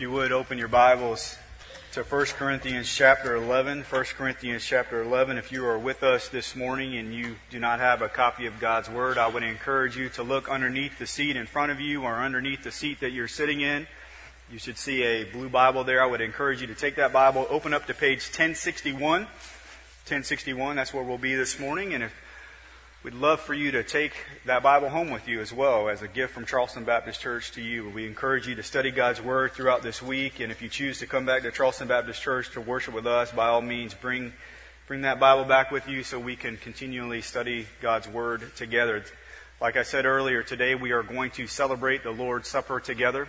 you would, open your Bibles to 1 Corinthians chapter 11. 1 Corinthians chapter 11. If you are with us this morning and you do not have a copy of God's Word, I would encourage you to look underneath the seat in front of you or underneath the seat that you're sitting in. You should see a blue Bible there. I would encourage you to take that Bible, open up to page 1061. 1061, that's where we'll be this morning. And we'd love for you to take that Bible home with you as well as a gift from Charleston Baptist Church to you. We encourage you to study God's Word throughout this week. And if you choose to come back to Charleston Baptist Church to worship with us, by all means, bring that Bible back with you so we can continually study God's Word together. Like I said earlier, today we are going to celebrate the Lord's Supper together.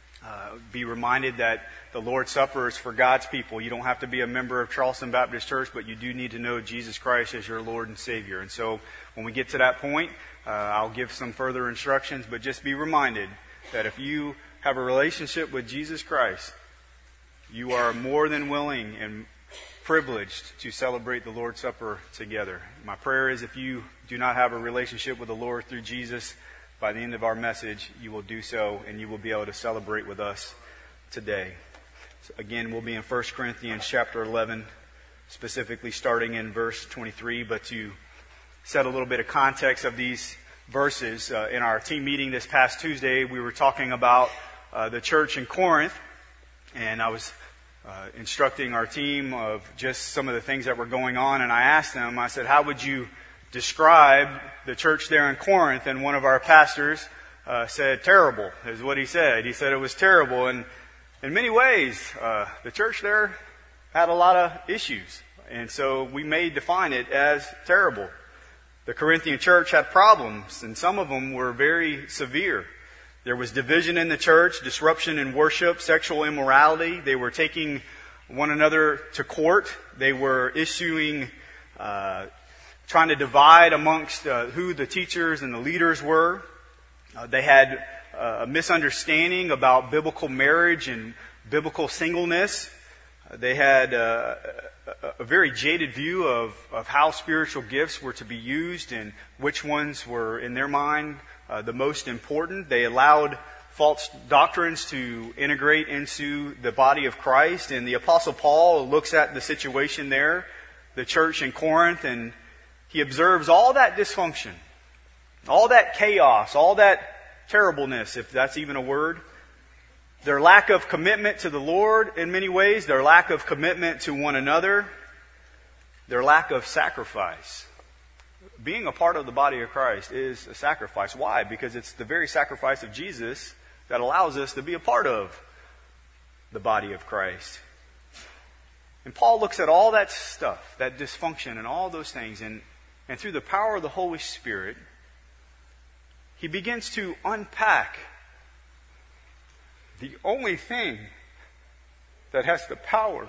Be reminded that the Lord's Supper is for God's people. You don't have to be a member of Charleston Baptist Church, but you do need to know Jesus Christ as your Lord and Savior. And so when we get to that point, I'll give some further instructions, but just be reminded that if you have a relationship with Jesus Christ, you are more than willing and privileged to celebrate the Lord's Supper together. My prayer is if you do not have a relationship with the Lord through Jesus, by the end of our message, you will do so and you will be able to celebrate with us today. So again, we'll be in 1 Corinthians chapter 11, specifically starting in verse 23. But to set a little bit of context of these verses, in our team meeting this past Tuesday, we were talking about the church in Corinth. And I was instructing our team of just some of the things that were going on. And I asked them, I said, how would you describe the church there in Corinth? And one of our pastors said, terrible, is what he said. He said it was terrible. And in many ways, the church there had a lot of issues. And so we may define it as terrible. The Corinthian church had problems, and some of them were very severe. There was division in the church, disruption in worship, sexual immorality. They were taking one another to court. They were issuing trying to divide amongst who the teachers and the leaders were. They had a misunderstanding about biblical marriage and biblical singleness. They had a very jaded view of how spiritual gifts were to be used and which ones were, in their mind, the most important. They allowed false doctrines to integrate into the body of Christ. And the Apostle Paul looks at the situation there, the church in Corinth, and he observes all that dysfunction, all that chaos, all that terribleness, if that's even a word. Their lack of commitment to the Lord in many ways, their lack of commitment to one another, their lack of sacrifice. Being a part of the body of Christ is a sacrifice. Why? Because it's the very sacrifice of Jesus that allows us to be a part of the body of Christ. And Paul looks at all that stuff, that dysfunction and all those things, and through the power of the Holy Spirit, he begins to unpack the only thing that has the power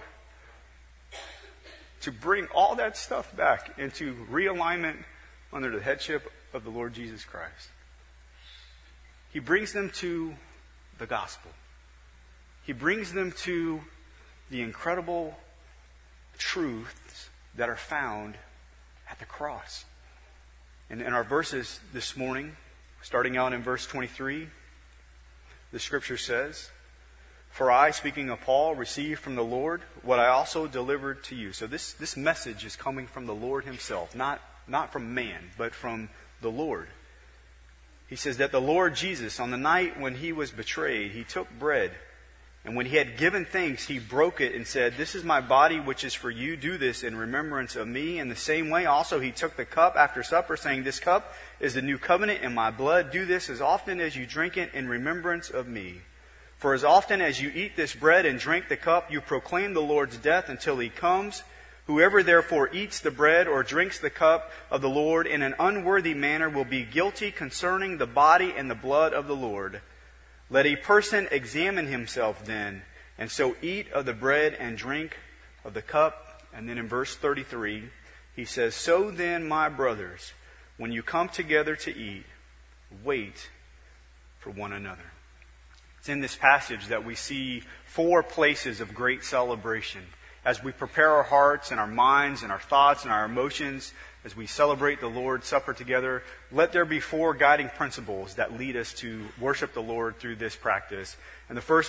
to bring all that stuff back into realignment under the headship of the Lord Jesus Christ. He brings them to the gospel. He brings them to the incredible truths that are found at the cross. And in our verses this morning, starting out in verse 23, the scripture says, "For I, speaking of Paul, received from the Lord what I also delivered to you." So this message is coming from the Lord himself, not from man, but from the Lord. He says that the Lord Jesus, on the night when he was betrayed, he took bread. And when he had given thanks, he broke it and said, "This is my body, which is for you. Do this in remembrance of me." In the same way, also, he took the cup after supper, saying, "This cup is the new covenant in my blood. Do this as often as you drink it in remembrance of me. For as often as you eat this bread and drink the cup, you proclaim the Lord's death until he comes. Whoever therefore eats the bread or drinks the cup of the Lord in an unworthy manner will be guilty concerning the body and the blood of the Lord. Let a person examine himself then, and so eat of the bread and drink of the cup." And then in verse 33, he says, "So then, my brothers, when you come together to eat, wait for one another." It's in this passage that we see 4 places of great celebration. As we prepare our hearts and our minds and our thoughts and our emotions, as we celebrate the Lord's Supper together, let there be 4 guiding principles that lead us to worship the Lord through this practice. And the first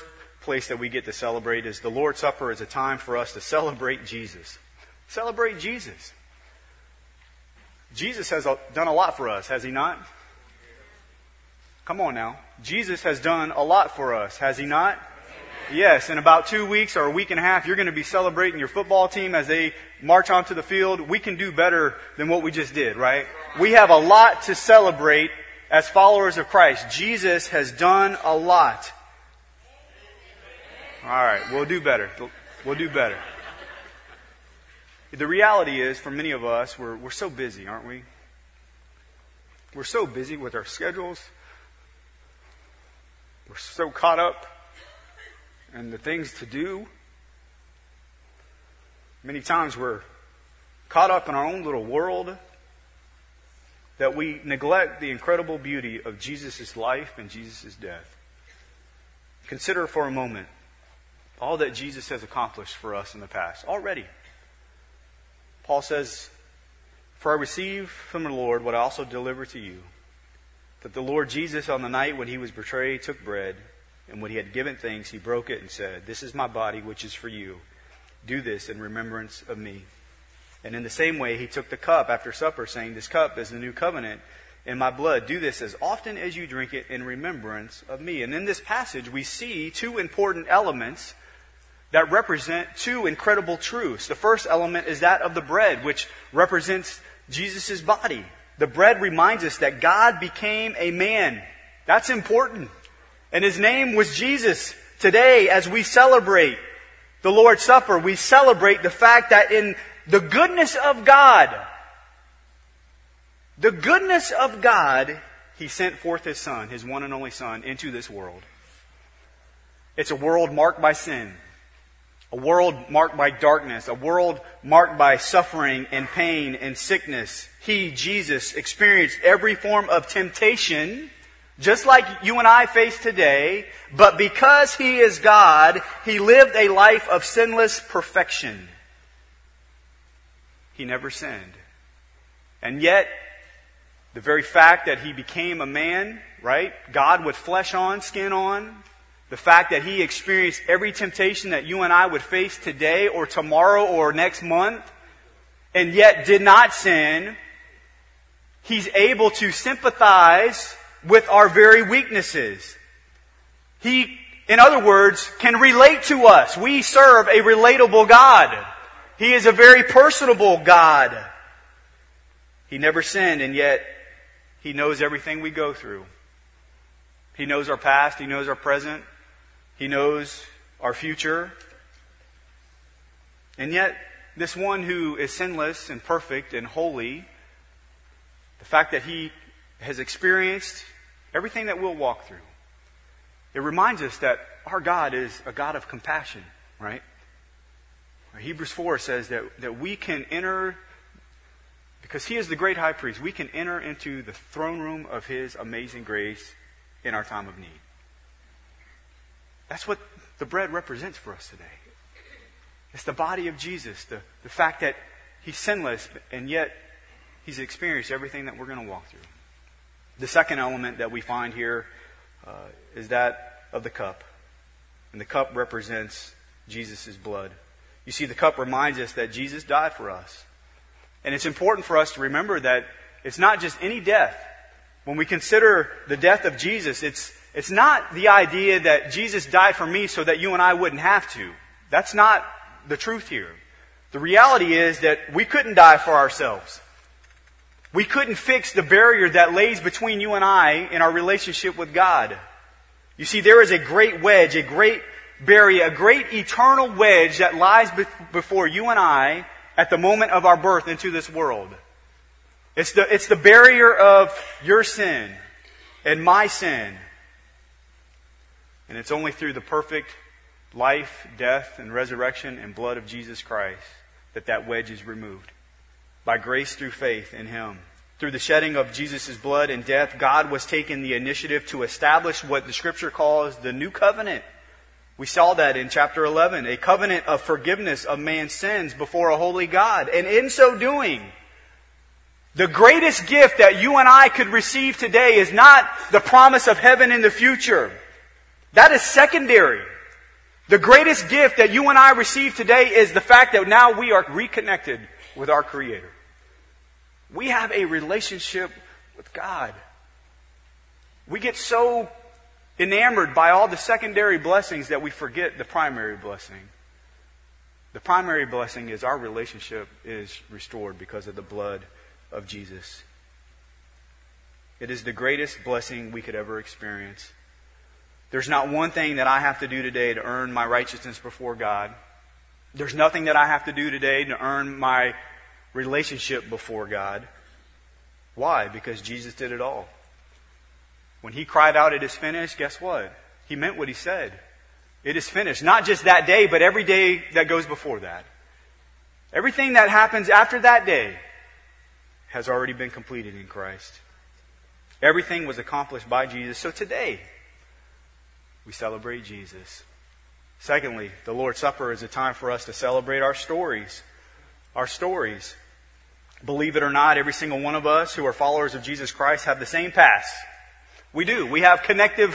place that we get to celebrate is the Lord's Supper is a time for us to celebrate Jesus. Celebrate Jesus. Jesus has done a lot for us, has He not? Come on now. Jesus has done a lot for us, has He not? Yes, in about 2 weeks or a week and a half, you're going to be celebrating your football team as they march onto the field. We can do better than what we just did, right? We have a lot to celebrate as followers of Christ. Jesus has done a lot. All right, we'll do better. We'll do better. The reality is, for many of us, we're so busy, aren't we? We're so busy with our schedules. We're so caught up in the things to do. Many times we're caught up in our own little world that we neglect the incredible beauty of Jesus' life and Jesus' death. Consider for a moment all that Jesus has accomplished for us in the past already. Paul says, "For I received from the Lord what I also delivered to you, that the Lord Jesus on the night when He was betrayed took bread, and when He had given thanks, He broke it and said, 'This is my body which is for you. Do this in remembrance of me.' And in the same way He took the cup after supper, saying, 'This cup is the new covenant in my blood. Do this as often as you drink it in remembrance of me.'" And in this passage we see two important elements that represent two incredible truths. The first element is that of the bread, which represents Jesus' body. The bread reminds us that God became a man. That's important. And His name was Jesus. Today, as we celebrate the Lord's Supper, we celebrate the fact that in the goodness of God, He sent forth His Son, His one and only Son, into this world. It's a world marked by sin. A world marked by darkness. A world marked by suffering and pain and sickness. He, Jesus, experienced every form of temptation, just like you and I face today. But because He is God, He lived a life of sinless perfection. He never sinned. And yet, the very fact that He became a man, right? God with flesh on, skin on. The fact that He experienced every temptation that you and I would face today or tomorrow or next month, and yet did not sin. He's able to sympathize with our very weaknesses. He, in other words, can relate to us. We serve a relatable God. He is a very personable God. He never sinned, and yet He knows everything we go through. He knows our past. He knows our present. He knows our future. And yet, this one who is sinless and perfect and holy, the fact that He has experienced everything that we'll walk through, it reminds us that our God is a God of compassion, right? Hebrews 4 says that we can enter, because He is the great high priest, we can enter into the throne room of His amazing grace in our time of need. That's what the bread represents for us today. It's the body of Jesus, the fact that He's sinless, and yet He's experienced everything that we're going to walk through. The second element that we find here is that of the cup. And the cup represents Jesus' blood. You see, the cup reminds us that Jesus died for us. And it's important for us to remember that it's not just any death. When we consider the death of Jesus, it's not the idea that Jesus died for me so that you and I wouldn't have to. That's not the truth here. The reality is that we couldn't die for ourselves. We couldn't fix the barrier that lays between you and I in our relationship with God. You see, there is a great wedge, a great barrier, a great eternal wedge that lies before you and I at the moment of our birth into this world. It's the barrier of your sin and my sin. And it's only through the perfect life, death, and resurrection and blood of Jesus Christ that wedge is removed. By grace through faith in Him. Through the shedding of Jesus' blood and death, God was taking the initiative to establish what the Scripture calls the new covenant. We saw that in chapter 11, a covenant of forgiveness of man's sins before a holy God. And in so doing, the greatest gift that you and I could receive today is not the promise of heaven in the future. That is secondary. The greatest gift that you and I receive today is the fact that now we are reconnected with our Creator. We have a relationship with God. We get so enamored by all the secondary blessings that we forget the primary blessing. The primary blessing is our relationship is restored because of the blood of Jesus. It is the greatest blessing we could ever experience. There's not one thing that I have to do today to earn my righteousness before God. There's nothing that I have to do today to earn my relationship before God. Why? Because Jesus did it all. When He cried out, "It is finished," guess what? He meant what He said. It is finished. Not just that day, but every day that goes before that. Everything that happens after that day has already been completed in Christ. Everything was accomplished by Jesus. So today, we celebrate Jesus. Secondly, the Lord's Supper is a time for us to celebrate our stories. Our stories. Believe it or not, every single one of us who are followers of Jesus Christ have the same past. We do. We have connective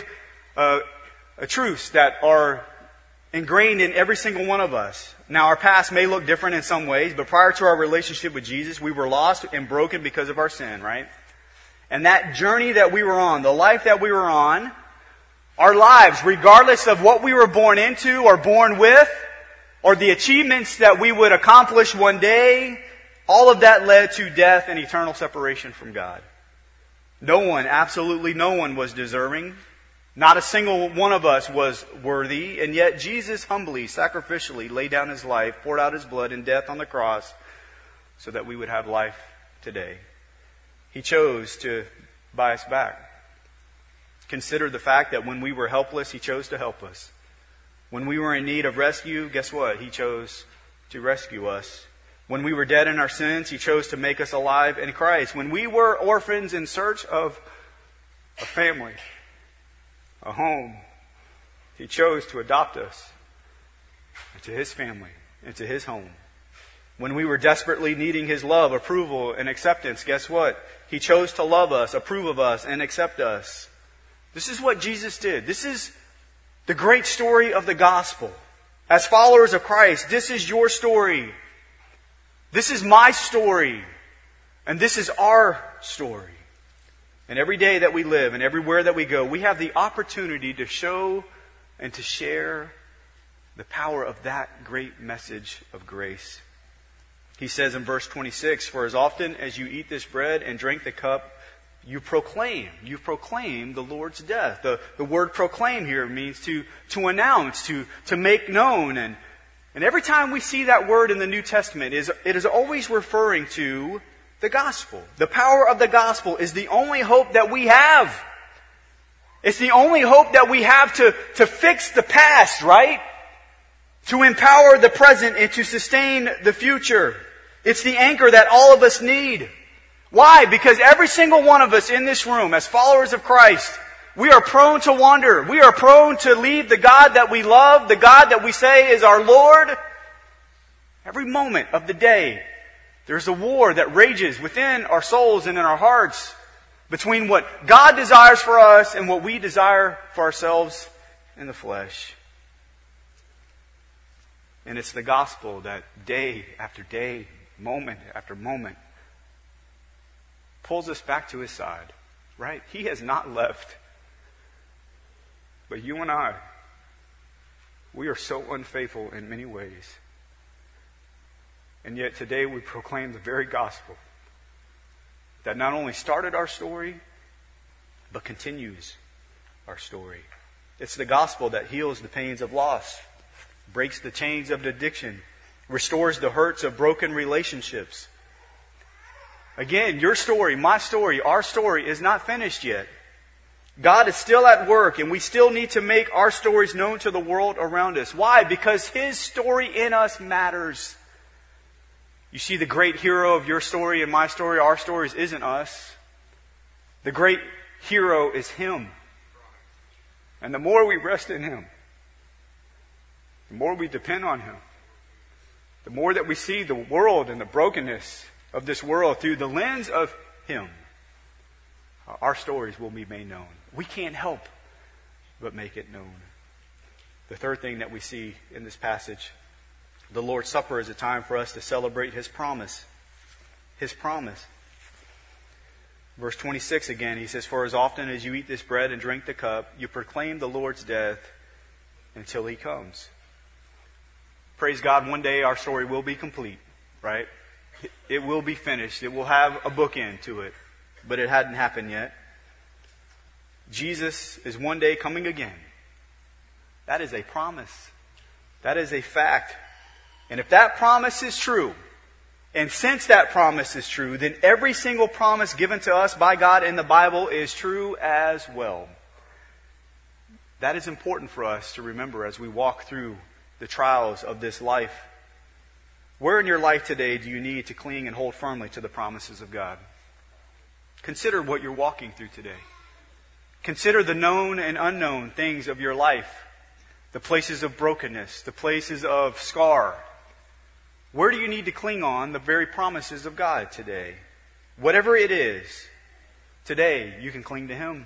truths that are ingrained in every single one of us. Now, our past may look different in some ways, but prior to our relationship with Jesus, we were lost and broken because of our sin, right? And that journey that we were on, the life that we were on, our lives, regardless of what we were born into or born with, or the achievements that we would accomplish one day, all of that led to death and eternal separation from God. No one, absolutely no one was deserving. Not a single one of us was worthy. And yet Jesus humbly, sacrificially laid down His life, poured out His blood in death on the cross so that we would have life today. He chose to buy us back. Consider the fact that when we were helpless, He chose to help us. When we were in need of rescue, guess what? He chose to rescue us. When we were dead in our sins, He chose to make us alive in Christ. When we were orphans in search of a family, a home, He chose to adopt us into His family, into His home. When we were desperately needing His love, approval, and acceptance, guess what? He chose to love us, approve of us, and accept us. This is what Jesus did. This is the great story of the gospel. As followers of Christ, this is your story. This is my story. And this is our story. And every day that we live and everywhere that we go, we have the opportunity to show and to share the power of that great message of grace. He says in verse 26, "For as often as you eat this bread and drink the cup, you proclaim the Lord's death." The word proclaim here means to announce, to make known. And every time we see that word in the New Testament, it is always referring to the gospel. The power of the gospel is the only hope that we have. It's the only hope that we have to fix the past, right? To empower the present and to sustain the future. It's the anchor that all of us need. Why? Because every single one of us in this room, as followers of Christ, we are prone to wander. We are prone to leave the God that we love, the God that we say is our Lord. Every moment of the day, there's a war that rages within our souls and in our hearts between what God desires for us and what we desire for ourselves in the flesh. And it's the gospel that day after day, moment after moment, pulls us back to His side, right? He has not left. But you and I, we are so unfaithful in many ways. And yet today we proclaim the very gospel that not only started our story, but continues our story. It's the gospel that heals the pains of loss, breaks the chains of addiction, restores the hurts of broken relationships. Again, your story, my story, our story is not finished yet. God is still at work, and we still need to make our stories known to the world around us. Why? Because His story in us matters. You see, the great hero of your story and my story, our stories, isn't us. The great hero is Him. And the more we rest in Him, the more we depend on Him, the more that we see the world and the brokenness of this world through the lens of Him, our stories will be made known. We can't help but make it known. The third thing that we see in this passage, the Lord's Supper is a time for us to celebrate His promise. His promise. Verse 26 again, he says, "For as often as you eat this bread and drink the cup, you proclaim the Lord's death until He comes." Praise God, one day our story will be complete, right? It will be finished. It will have a bookend to it, but it hadn't happened yet. Jesus is one day coming again. That is a promise. That is a fact. And if that promise is true, and since that promise is true, then every single promise given to us by God in the Bible is true as well. That is important for us to remember as we walk through the trials of this life. Where in your life today do you need to cling and hold firmly to the promises of God? Consider what you're walking through today. Consider the known and unknown things of your life. The places of brokenness, the places of scar. Where do you need to cling on the very promises of God today? Whatever it is, today you can cling to Him.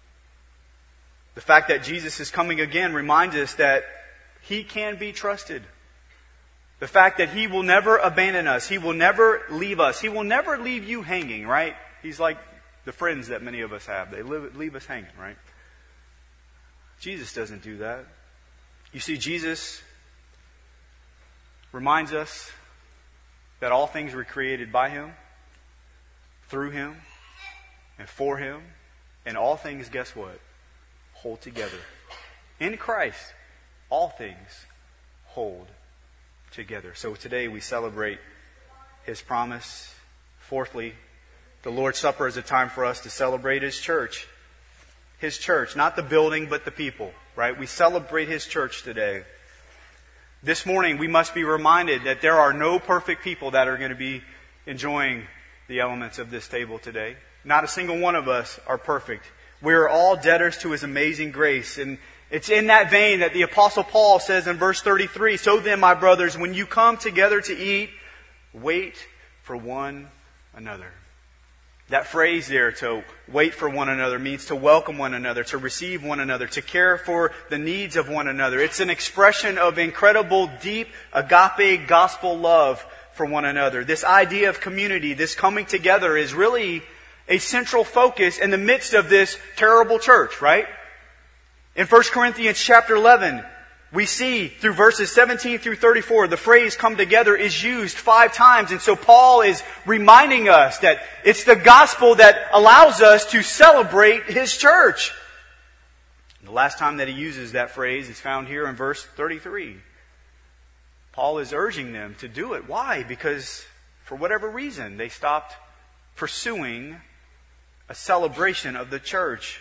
The fact that Jesus is coming again reminds us that He can be trusted. The fact that He will never abandon us. He will never leave us. He will never leave you hanging, right? He's like the friends that many of us have. They leave us hanging, right? Jesus doesn't do that. You see, Jesus reminds us that all things were created by Him, through Him, and for Him. And all things, guess what? Hold together. In Christ, all things hold together. So today we celebrate His promise. Fourthly, the Lord's Supper is a time for us to celebrate His church. His church, not the building, but the people, right? We celebrate His church today. This morning, we must be reminded that there are no perfect people that are going to be enjoying the elements of this table today. Not a single one of us are perfect. We are all debtors to His amazing grace. And it's in that vein that the Apostle Paul says in verse 33, "So then, my brothers, when you come together to eat, wait for one another." That phrase there, to wait for one another, means to welcome one another, to receive one another, to care for the needs of one another. It's an expression of incredible, deep, agape, gospel love for one another. This idea of community, this coming together, is really a central focus in the midst of this terrible church, right? In 1 Corinthians chapter 11, we see through verses 17 through 34, the phrase "come together" is used 5 times. And so Paul is reminding us that it's the gospel that allows us to celebrate His church. The last time that he uses that phrase is found here in verse 33. Paul is urging them to do it. Why? Because for whatever reason, they stopped pursuing a celebration of the church.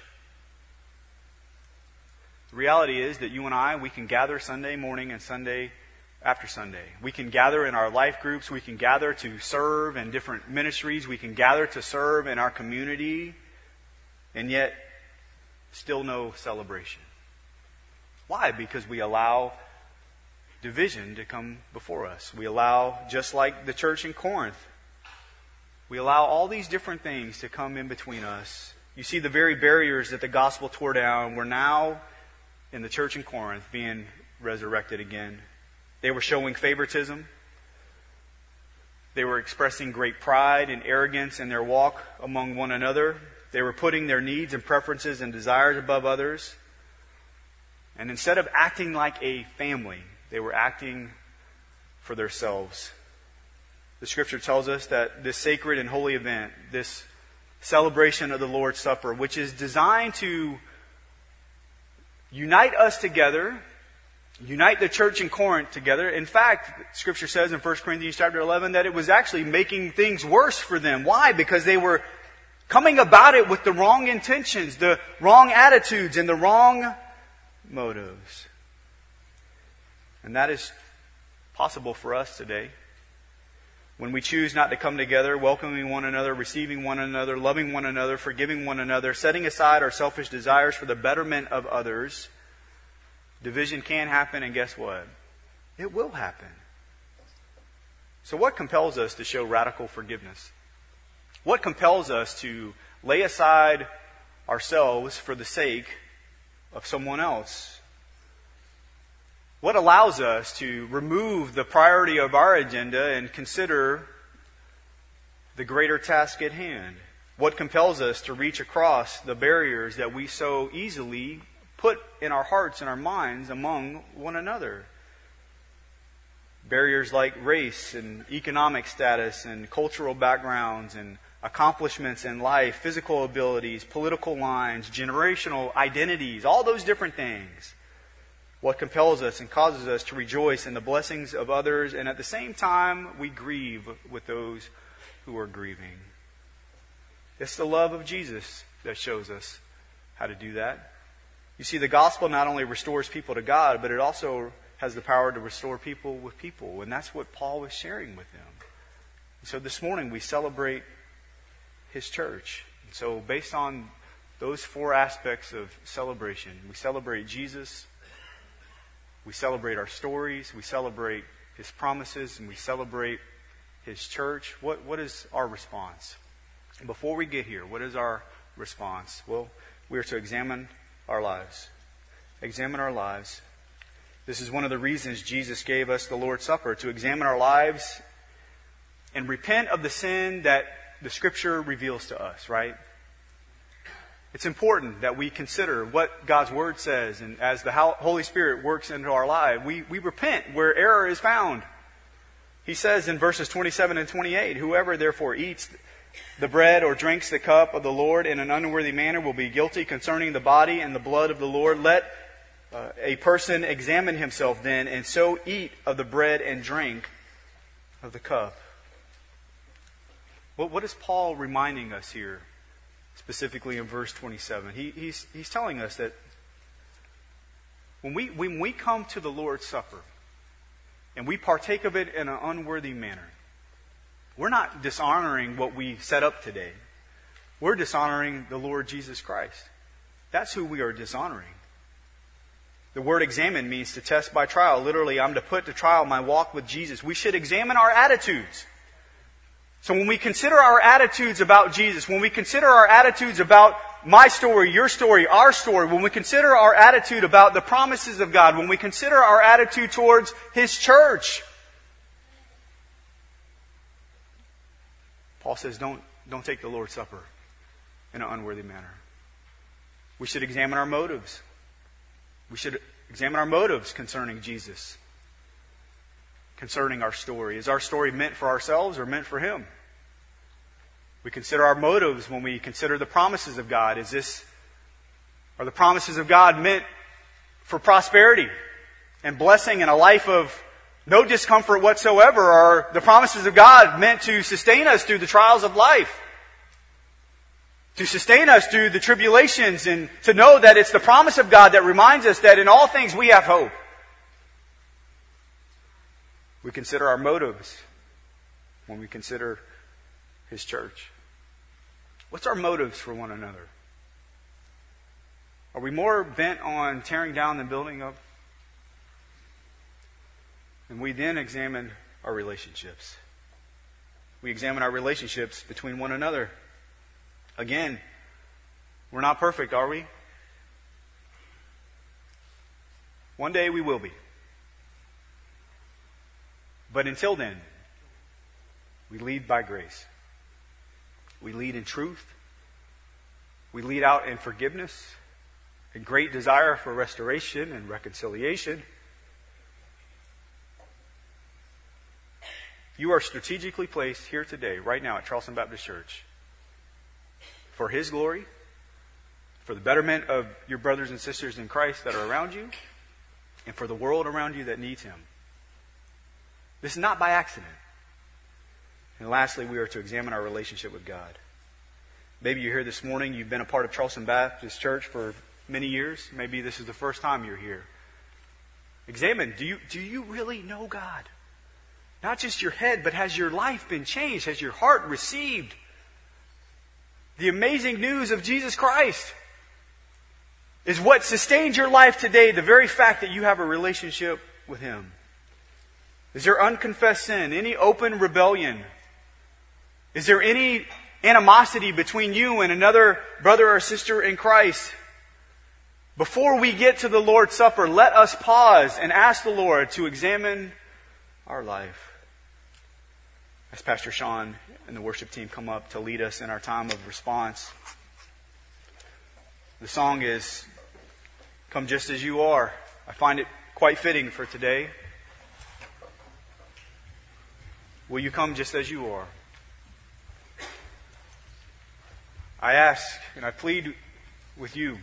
The reality is that you and I, we can gather Sunday morning and Sunday after Sunday. We can gather in our life groups. We can gather to serve in different ministries. We can gather to serve in our community. And yet, still no celebration. Why? Because we allow division to come before us. We allow, just like the church in Corinth, we allow all these different things to come in between us. You see, the very barriers that the gospel tore down were now in the church in Corinth being resurrected again. They were showing favoritism. They were expressing great pride and arrogance in their walk among one another. They were putting their needs and preferences and desires above others. And instead of acting like a family, they were acting for themselves. The Scripture tells us that this sacred and holy event, this celebration of the Lord's Supper, which is designed to unite us together, unite the church in Corinth together. In fact, Scripture says in 1 Corinthians chapter 11 that it was actually making things worse for them. Why? Because they were coming about it with the wrong intentions, the wrong attitudes, and the wrong motives. And that is possible for us today. When we choose not to come together, welcoming one another, receiving one another, loving one another, forgiving one another, setting aside our selfish desires for the betterment of others, division can happen, and guess what? It will happen. So what compels us to show radical forgiveness? What compels us to lay aside ourselves for the sake of someone else? What allows us to remove the priority of our agenda and consider the greater task at hand? What compels us to reach across the barriers that we so easily put in our hearts and our minds among one another? Barriers like race and economic status and cultural backgrounds and accomplishments in life, physical abilities, political lines, generational identities, all those different things. What compels us and causes us to rejoice in the blessings of others, and at the same time we grieve with those who are grieving. It's the love of Jesus that shows us how to do that. You see, the gospel not only restores people to God, but it also has the power to restore people with people. And that's what Paul was sharing with them. So this morning we celebrate his church. And so based on those four aspects of celebration, we celebrate Jesus, we celebrate our stories, we celebrate his promises, and we celebrate his church. What is our response? Before we get here, what is our response? Well, we are to examine our lives. Examine our lives. This is one of the reasons Jesus gave us the Lord's Supper, to examine our lives and repent of the sin that the Scripture reveals to us, right? It's important that we consider what God's Word says, and as the Holy Spirit works into our life, we repent where error is found. He says in verses 27 and 28, "Whoever therefore eats the bread or drinks the cup of the Lord in an unworthy manner will be guilty concerning the body and the blood of the Lord. Let a person examine himself then, and so eat of the bread and drink of the cup." What is Paul reminding us here, specifically in verse 27? He's telling us that when we come to the Lord's Supper and we partake of it in an unworthy manner, we're not dishonoring what we set up today. We're dishonoring the Lord Jesus Christ. That's who we are dishonoring. The word examine means to test by trial. Literally, I'm to put to trial my walk with Jesus. We should examine our attitudes. So when we consider our attitudes about Jesus, when we consider our attitudes about my story, your story, our story, when we consider our attitude about the promises of God, when we consider our attitude towards His church, Paul says, don't take the Lord's Supper in an unworthy manner. We should examine our motives. We should examine our motives concerning Jesus, concerning our story. Is our story meant for ourselves or meant for Him? We consider our motives when we consider the promises of God. Are the promises of God meant for prosperity and blessing and a life of no discomfort whatsoever? Are the promises of God meant to sustain us through the trials of life? To sustain us through the tribulations, and to know that it's the promise of God that reminds us that in all things we have hope. We consider our motives when we consider His church. What's our motives for one another? Are we more bent on tearing down than building up? And we then examine our relationships. We examine our relationships between one another. Again, we're not perfect, are we? One day we will be. But until then, we lead by grace. We lead in truth. We lead out in forgiveness, a great desire for restoration and reconciliation. You are strategically placed here today, right now at Charleston Baptist Church, for His glory, for the betterment of your brothers and sisters in Christ that are around you, and for the world around you that needs Him. This is not by accident. And lastly, we are to examine our relationship with God. Maybe you're here this morning, you've been a part of Charleston Baptist Church for many years. Maybe this is the first time you're here. Examine, do you really know God? Not just your head, but has your life been changed? Has your heart received the amazing news of Jesus Christ? Is what sustains your life today the very fact that you have a relationship with Him? Is there unconfessed sin? Any open rebellion? Is there any animosity between you and another brother or sister in Christ? Before we get to the Lord's Supper, let us pause and ask the Lord to examine our life. As Pastor Sean and the worship team come up to lead us in our time of response, the song is Come Just As You Are. I find it quite fitting for today. Will you come just as you are? I ask and I plead with you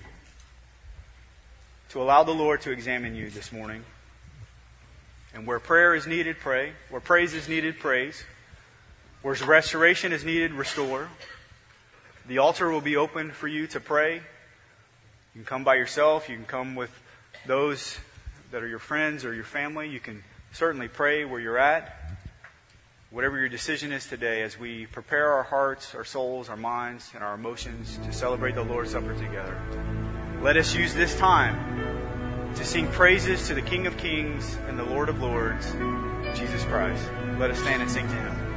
to allow the Lord to examine you this morning. And where prayer is needed, pray. Where praise is needed, praise. Where restoration is needed, restore. The altar will be open for you to pray. You can come by yourself. You can come with those that are your friends or your family. You can certainly pray where you're at. Whatever your decision is today, as we prepare our hearts, our souls, our minds, and our emotions to celebrate the Lord's Supper together, let us use this time to sing praises to the King of Kings and the Lord of Lords, Jesus Christ. Let us stand and sing to Him.